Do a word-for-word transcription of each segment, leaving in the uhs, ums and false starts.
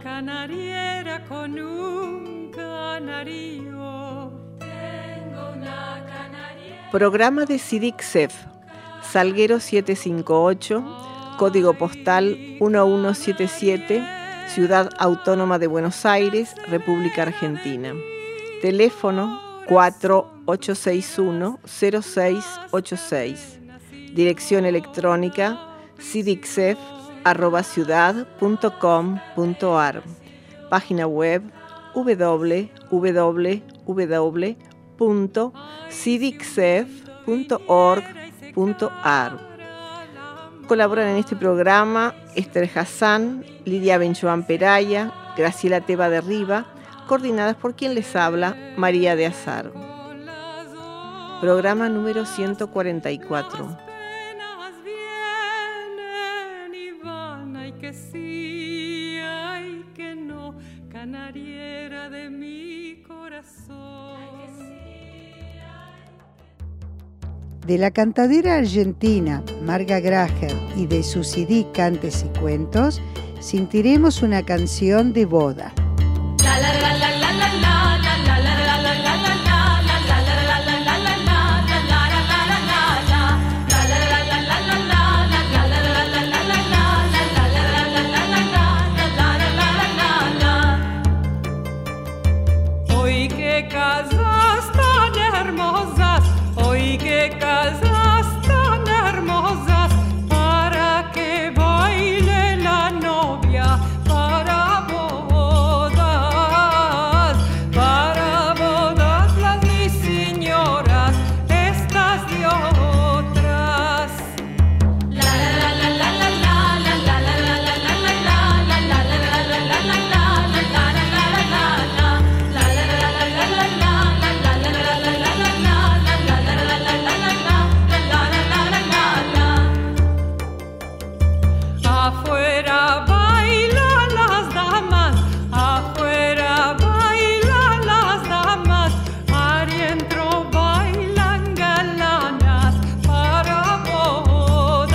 canariera con un canario. Tengo una canariera. Programa de C I D I C S E F, Salguero siete cinco ocho, código postal uno uno siete siete, Ciudad Autónoma de Buenos Aires, República Argentina. Teléfono cuatro ocho seis uno cero seis ocho seis. Dirección electrónica cidicef arroba ciudad punto com punto ar. Página web w w w punto cidicef punto org punto ar. Colaboran en este programa Esther Hassan, Lidia Benchoan Peraya, Graciela Teba de Riva, coordinadas por quien les habla, María de Azar. Programa número ciento cuarenta y cuatro. De la cantadera argentina Marga Graher y de su C D Cantes y Cuentos, sentiremos una canción de boda. La la la la la la la la la la la la la. Hoy que casas tan hermosas, hoy que casas tan hermosas, para que baile la novia, para bodas, para bodas las mis señoras, estas y otras. La la la la la la la la la la la la la la la la la la la. Afuera bailan las damas, afuera bailan las damas, adentro bailan galanas, para bodas,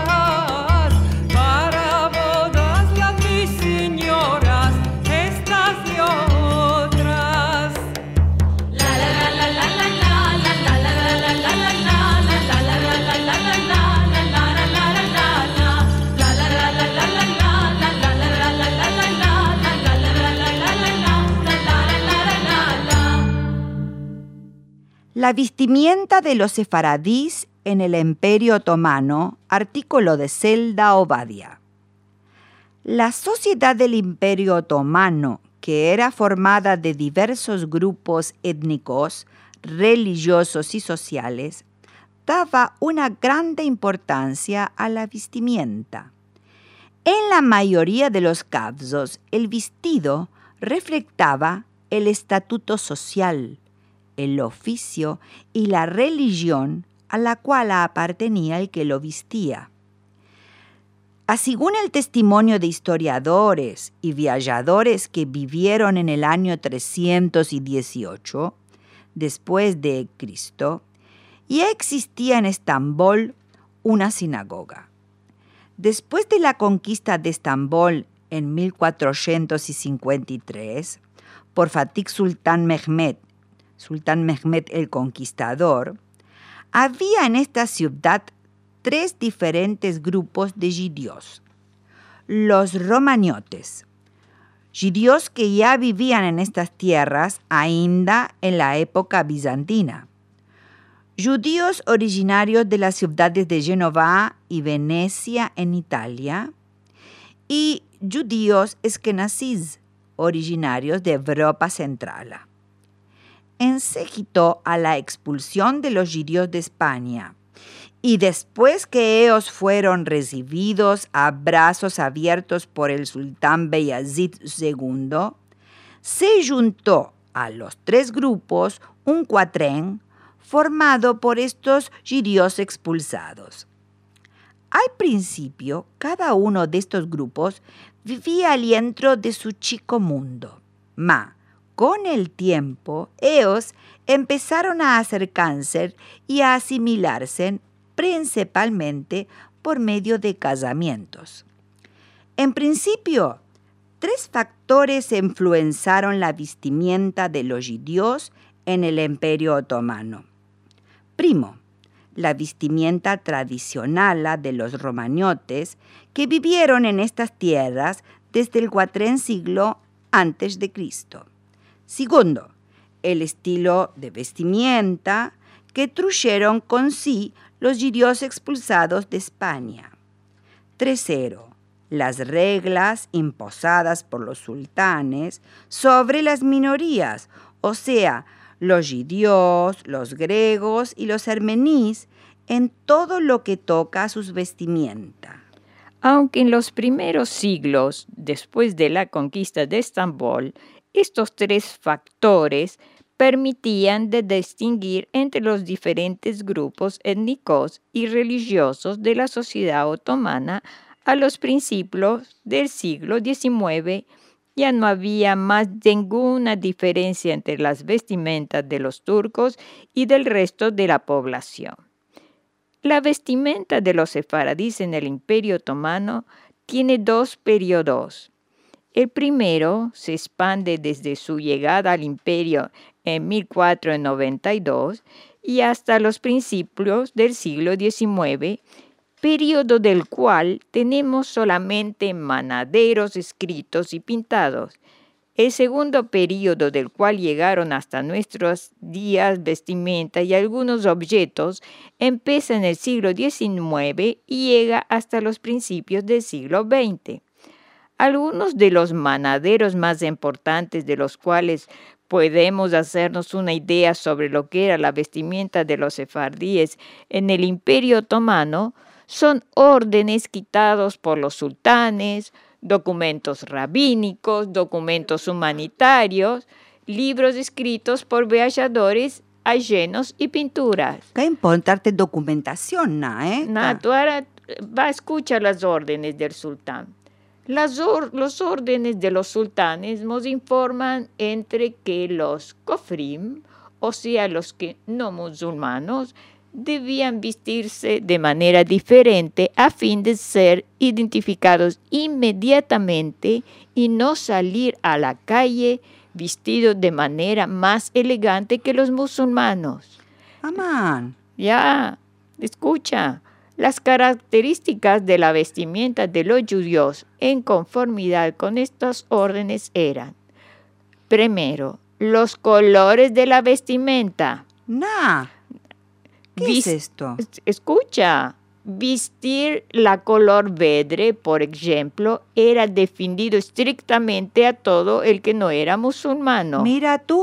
para bodas las mis señoras, estas y otras. La la la la la la la la la la la la la la la la la la la. La vestimenta de los sefaradíes en el Imperio Otomano, artículo de Zelda Obadia. La sociedad del Imperio Otomano, que era formada de diversos grupos étnicos, religiosos y sociales, daba una grande importancia a la vestimenta. En la mayoría de los casos, el vestido reflectaba el estatuto social, el oficio y la religión a la cual apartenía el que lo vestía. Según el testimonio de historiadores y viajeros que vivieron en el año trescientos dieciocho, después de Cristo, ya existía en Estambul una sinagoga. Después de la conquista de Estambul en mil cuatrocientos cincuenta y tres por Fatih Sultan Mehmed, Sultán Mehmed el Conquistador, había en esta ciudad tres diferentes grupos de judíos. Los romaniotes, judíos que ya vivían en estas tierras ainda en la época bizantina. Judíos originarios de las ciudades de Génova y Venecia en Italia. Y judíos eskenazíes, originarios de Europa Central. En séquito a la expulsión de los judíos de España, y después que ellos fueron recibidos a brazos abiertos por el sultán Bayazid segundo, se juntó a los tres grupos un cuatrén formado por estos judíos expulsados. Al principio, cada uno de estos grupos vivía dentro de su chico mundo, ma con el tiempo, ellos empezaron a acercarse y a asimilarse principalmente por medio de casamientos. En principio, Tres factores influenciaron la vestimenta de los judíos en el Imperio Otomano. Primo, la vestimenta tradicional de los romañotes que vivieron en estas tierras desde el cuarto siglo antes de Cristo. Segundo, el estilo de vestimenta que trajeron con sí los judíos expulsados de España. Tercero, las reglas imposadas por los sultanes sobre las minorías, o sea, los judíos, los griegos y los armenios, en todo lo que toca a sus vestimentas. Aunque en los primeros siglos, después de la conquista de Estambul, estos tres factores permitían de distinguir entre los diferentes grupos étnicos y religiosos de la sociedad otomana. A los principios del siglo diecinueve ya no había más ninguna diferencia entre las vestimentas de los turcos y del resto de la población. La vestimenta de los sefaradíes en el Imperio Otomano tiene dos periodos. El primero se expande desde su llegada al imperio en mil cuatrocientos noventa y dos y hasta los principios del siglo diecinueve, periodo del cual tenemos solamente manaderos escritos y pintados. El segundo periodo del cual llegaron hasta nuestros días vestimenta y algunos objetos empieza en el siglo diecinueve y llega hasta los principios del siglo veinte. Algunos de los manaderos más importantes de los cuales podemos hacernos una idea sobre lo que era la vestimenta de los sefardíes en el Imperio Otomano son órdenes quitados por los sultanes, documentos rabínicos, documentos humanitarios, libros escritos por viajadores ajenos y pinturas. Qué importante documentación, ¿eh? Na, tú ahora va a escuchar las órdenes del sultán. Las or, los órdenes de los sultanes nos informan entre que los kofrim, o sea, los que no musulmanos, debían vestirse de manera diferente a fin de ser identificados inmediatamente y no salir a la calle vestidos de manera más elegante que los musulmanes. Amán. Ya, escucha. Las características de la vestimenta de los judíos en conformidad con estas órdenes eran: primero, los colores de la vestimenta. Nah. ¿Qué Vis- es esto? Escucha, vestir la color verde, por ejemplo, era defendido estrictamente a todo el que no era musulmano. Mira tú.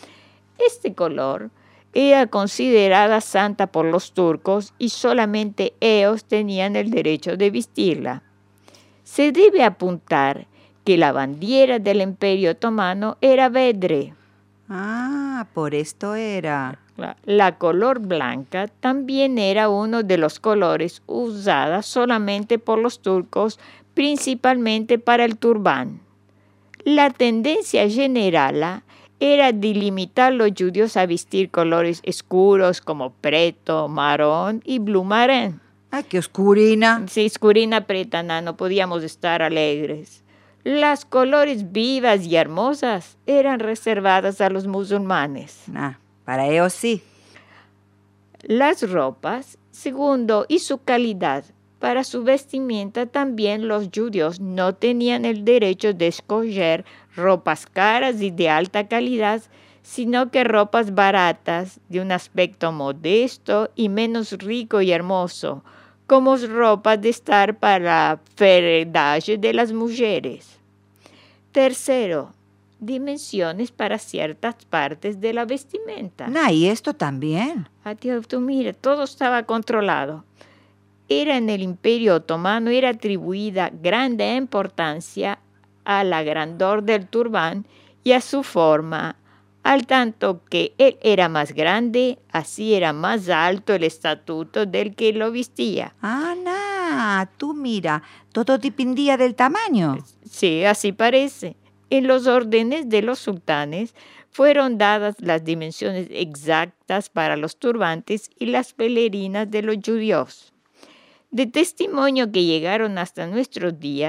Este color era considerada santa por los turcos y solamente ellos tenían el derecho de vestirla. Se debe apuntar que la bandera del Imperio Otomano era verde. Ah, por esto era. La, la color blanca también era uno de los colores usados solamente por los turcos, principalmente para el turbán. La tendencia general era delimitar los judíos a vestir colores oscuros como preto, marrón y blue marén. ¡Ay, qué oscurina! Sí, oscurina preta, no, no podíamos estar alegres. Las colores vivas y hermosas eran reservadas a los musulmanes. Nah, para ellos sí. Las ropas, segundo, y su calidad. Para su vestimenta también los judíos no tenían el derecho de escoger ropas caras y de alta calidad, sino que ropas baratas, de un aspecto modesto y menos rico y hermoso, como ropas de estar para feredaje de las mujeres. Tercero, dimensiones para ciertas partes de la vestimenta. Nah, y esto también. Ah, tío, tú mira, todo estaba controlado. Era en el Imperio Otomano, era atribuida grande importancia a la grandor del turbán y a su forma, al tanto que él era más grande, así era más alto el estatuto del que lo vestía. Ah, nah, tú mira, todo dependía del tamaño. Sí, así parece. En los órdenes de los sultanes fueron dadas las dimensiones exactas para los turbantes y las pelerinas de los judíos. De testimonio que llegaron hasta nuestros días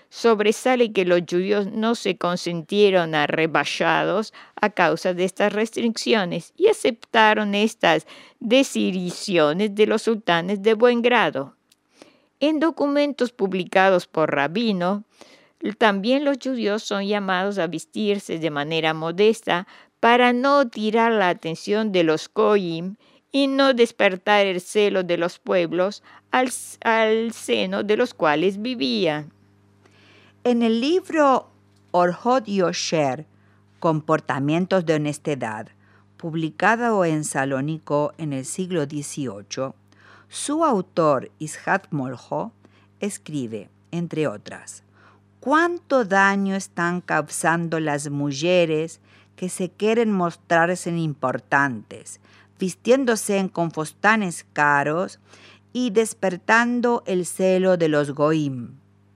sobresale que los judíos no se consintieron a rebajados a causa de estas restricciones y aceptaron estas decisiones de los sultanes de buen grado. En documentos publicados por Rabino, también los judíos son llamados a vestirse de manera modesta para no tirar la atención de los goyim y no despertar el celo de los pueblos al, al seno de los cuales vivían. En el libro Orhot Yosher, Comportamientos de Honestidad, publicado en Salónico en el siglo dieciocho, su autor, Ishak Moljo, escribe, entre otras, ¿cuánto daño están causando las mujeres que se quieren mostrarse importantes, vistiéndose con fostanes caros y despertando el celo de los goim?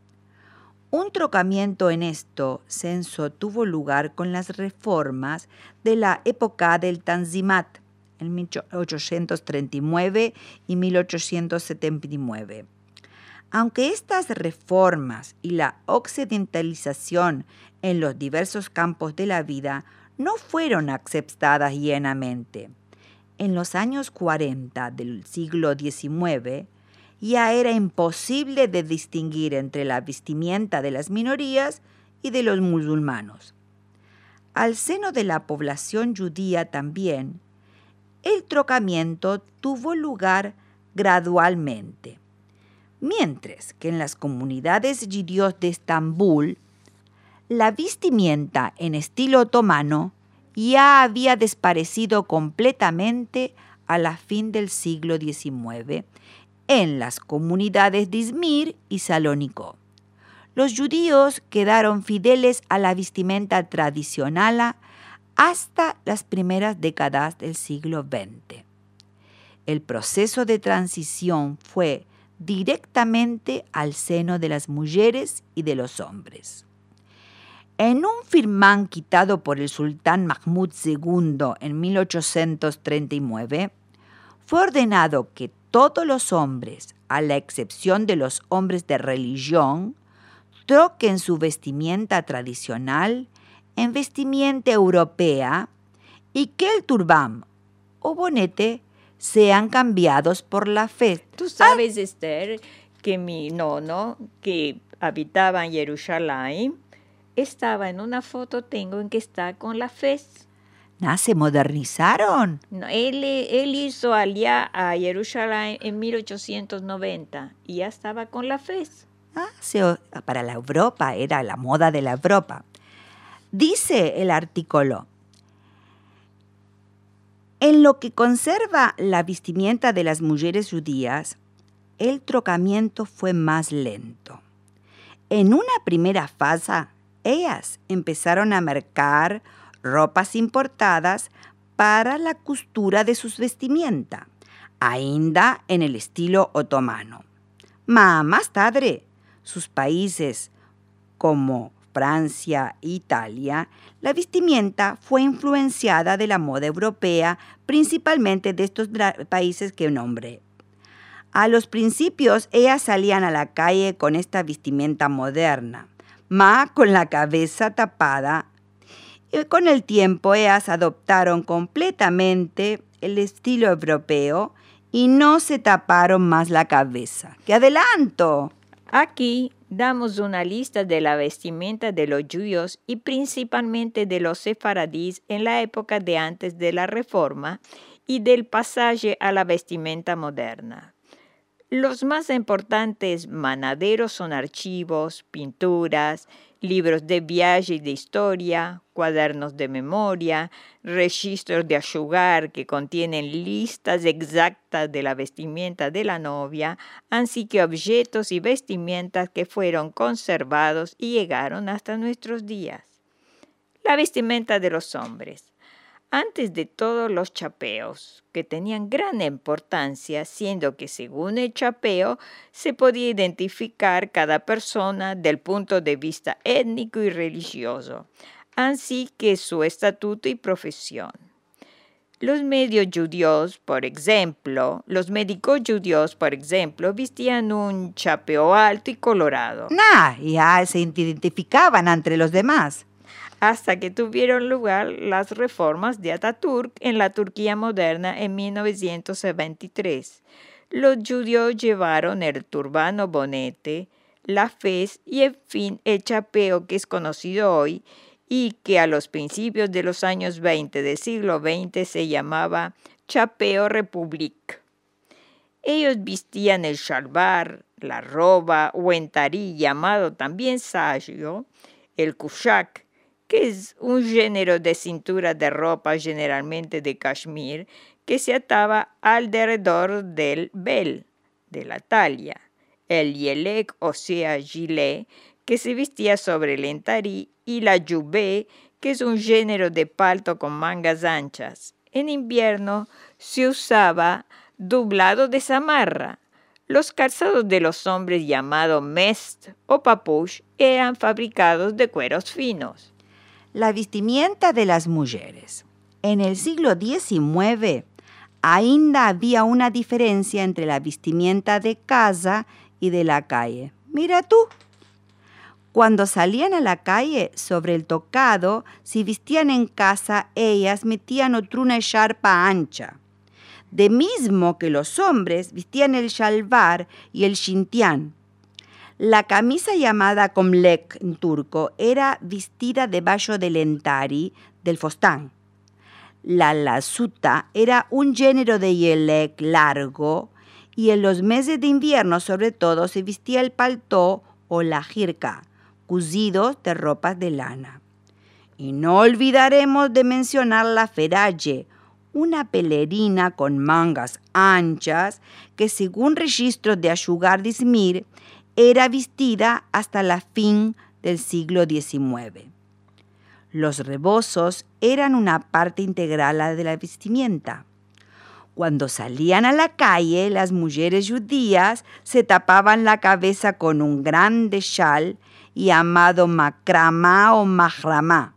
Un trocamiento en esto censo tuvo lugar con las reformas de la época del Tanzimat, en mil ochocientos treinta y nueve y mil ochocientos setenta y nueve. Aunque estas reformas y la occidentalización en los diversos campos de la vida no fueron aceptadas llenamente, en los años cuarenta del siglo diecinueve ya era imposible de distinguir entre la vestimenta de las minorías y de los musulmanes. Al seno de la población judía también, el trocamiento tuvo lugar gradualmente, mientras que en las comunidades judíos de Estambul, la vestimenta en estilo otomano ya había desaparecido completamente a la fin del siglo diecinueve en las comunidades de Izmir y Salónico. Los judíos quedaron fieles a la vestimenta tradicional hasta las primeras décadas del siglo veinte. El proceso de transición fue directamente al seno de las mujeres y de los hombres. En un firmán quitado por el sultán Mahmud segundo en mil ochocientos treinta y nueve, fue ordenado que todos los hombres, a la excepción de los hombres de religión, troquen su vestimenta tradicional en vestimenta europea y que el turbán o bonete sean cambiados por la fe. Tú sabes, ah. Esther, que mi nono, que habitaba en Jerusalén, estaba en una foto, tengo en que está con la fe. ¿No se modernizaron? No, él, él hizo allá a Jerusalén en mil ochocientos noventa y ya estaba con la fe. Ah, sí, para la Europa, era la moda de la Europa. Dice el artículo, en lo que conserva la vestimenta de las mujeres judías, el trocamiento fue más lento. En una primera fase, ellas empezaron a mercar ropas importadas para la costura de sus vestimenta, ainda en el estilo otomano. Ma más tarde, sus países como Francia e Italia, la vestimenta fue influenciada de la moda europea, principalmente de estos países que nombré. A los principios, ellas salían a la calle con esta vestimenta moderna, ma con la cabeza tapada. Y con el tiempo, ellas adoptaron completamente el estilo europeo y no se taparon más la cabeza. ¡Qué adelanto! Aquí damos una lista de la vestimenta de los judíos y principalmente de los sefaradíes en la época de antes de la Reforma y del pasaje a la vestimenta moderna. Los más importantes manaderos son archivos, pinturas, libros de viaje y de historia, cuadernos de memoria, registros de ashugar que contienen listas exactas de la vestimenta de la novia, así que objetos y vestimentas que fueron conservados y llegaron hasta nuestros días. La vestimenta de los hombres. Antes de todo, los chapeos, que tenían gran importancia, siendo que según el chapeo se podía identificar cada persona del punto de vista étnico y religioso, así que su estatuto y profesión. Los medios judíos, por ejemplo, los médicos judíos, por ejemplo, vestían un chapeo alto y colorado. Nah, ya se identificaban entre los demás. Hasta que tuvieron lugar las reformas de Atatürk en la Turquía moderna en mil novecientos veintitrés. Los judíos llevaron el turbano bonete, la fez y, en fin, el chapeo que es conocido hoy y que a los principios de los años veinte del siglo veinte se llamaba chapeo republic. Ellos vestían el shalvar, la roba o entarí, llamado también sayo, el kushak, que es un género de cintura de ropa generalmente de Kashmir que se ataba alrededor del bel, de la talia, el yelek, o sea, gilet, que se vestía sobre el entarí, y la yubé, que es un género de palto con mangas anchas. En invierno se usaba doblado de zamarra. Los calzados de los hombres llamados mest o papush eran fabricados de cueros finos. La vestimenta de las mujeres. En el siglo diecinueve, ainda había una diferencia entre la vestimenta de casa y de la calle. Mira tú. Cuando salían a la calle, sobre el tocado, si vestían en casa, ellas metían otruna echarpa ancha. De mismo que los hombres vestían el shalvar y el shintián. La camisa llamada komlek en turco era vestida debajo del entari, del fostán. La lasuta era un género de yelek largo y en los meses de invierno sobre todo se vestía el paltó o la jirka, cosidos de ropas de lana. Y no olvidaremos de mencionar la feraye, una pelerina con mangas anchas que según registros de Ashugar Dismir era vestida hasta la fin del siglo diecinueve. Los rebozos eran una parte integral de la vestimenta. Cuando salían a la calle, las mujeres judías se tapaban la cabeza con un grande chal llamado macramá o mahramá.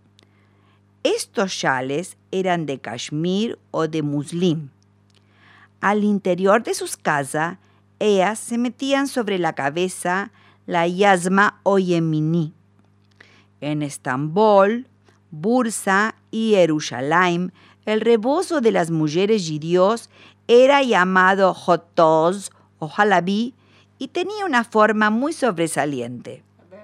Estos chales eran de Kashmir o de muslín. Al interior de sus casas, ellas se metían sobre la cabeza la yasma o yemení. En Estambul, Bursa y Jerusalén, el rebozo de las mujeres judíos era llamado jotoz o halabí y tenía una forma muy sobresaliente.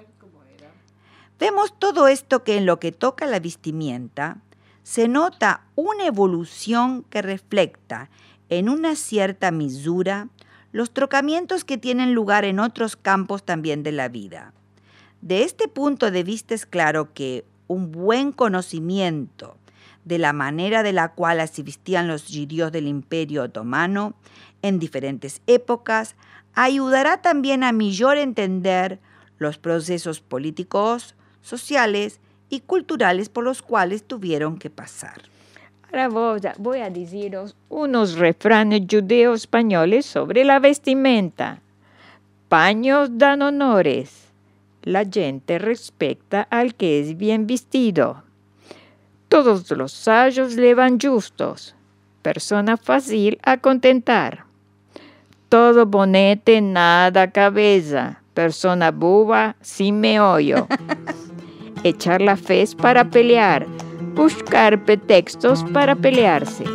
Vemos todo esto que en lo que toca la vestimenta se nota una evolución que refleja en una cierta mesura los trocamientos que tienen lugar en otros campos también de la vida. De este punto de vista es claro que un buen conocimiento de la manera de la cual se vestían los judíos del Imperio Otomano en diferentes épocas ayudará también a mejor entender los procesos políticos, sociales y culturales por los cuales tuvieron que pasar. Ahora voy a deciros unos refranes judeo españoles sobre la vestimenta. Paños dan honores. La gente respecta al que es bien vestido. Todos los sayos le van justos. Persona fácil a contentar. Todo bonete, nada cabeza. Persona buba, sin meollo. Echar la fez para pelear. Buscar pretextos para pelearse.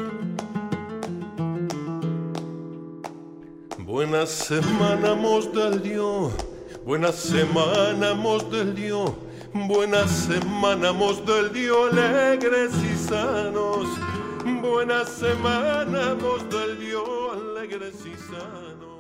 Buena semana, mos del Dios. Buena semana, mos del Dios. Buena semana, mos del Dios, alegres y sanos. Buena semana, mos del Dios, alegres y sanos.